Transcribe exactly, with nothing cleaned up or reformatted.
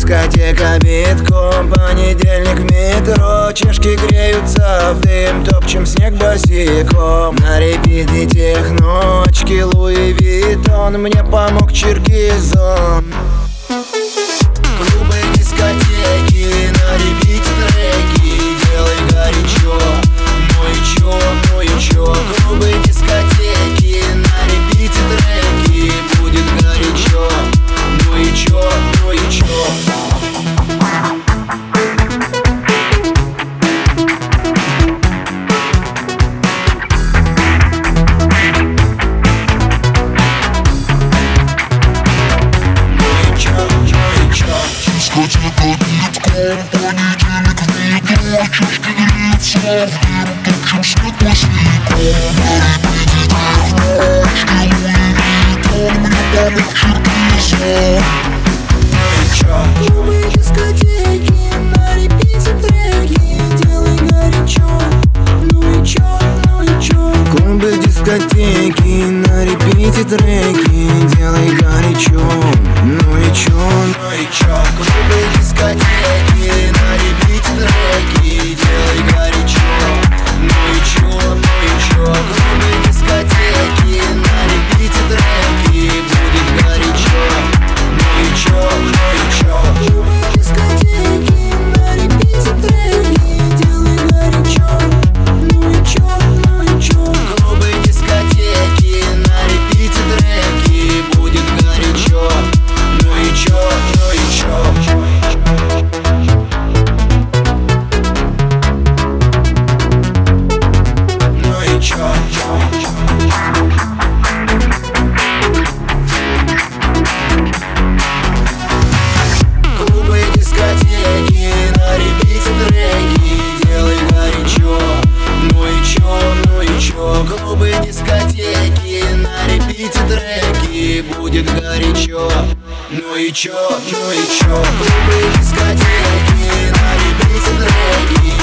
дискотека битком, понедельник в метро. Чешки греются в дым, топчем снег босиком. На репите техно, очки Луи Виттон, мне помог Черкизон. Клубы, дискотеки, на репите треки, делай горячо. Ну и чё, ну и чё? Клубы, дискотеки, на репите треки, будет горячо. Ну и чё, ну и чё? Дискотека битком, понедельник в метро. Чешки греются в дым, топчем снег босиком. На репите техно, очки Луи Виттон, мне помог Черкизон. Клубы, дискотеки, на репите треки, делай горячо. Ну и чё, ну и чё? Клубы, дискотеки, на репите треки, делай горячо. Ну и чё, ну и чё? Клубы, дискотеки, на репите треки, делай горячо. Ну и чё, ну и чё? Клубы, дискотеки, на репите треки, будет горячо. Ну и чё, ну и чё? Клубы, дискотеки, на репите треки, делай горячо. Ну и чё, ну и чё? Клубы, дискотеки, на репите треки, будет горячо. Ну и чё, ну и чё? Ну и чё? Клубы, дискотеки, на репите треки, делай горячо. Ну и чё, ну и чё? Клубы, дискотеки, на репите треки, будет горячо. Ну и чё, ну и чё? Клубы, дискотеки, на репите треки,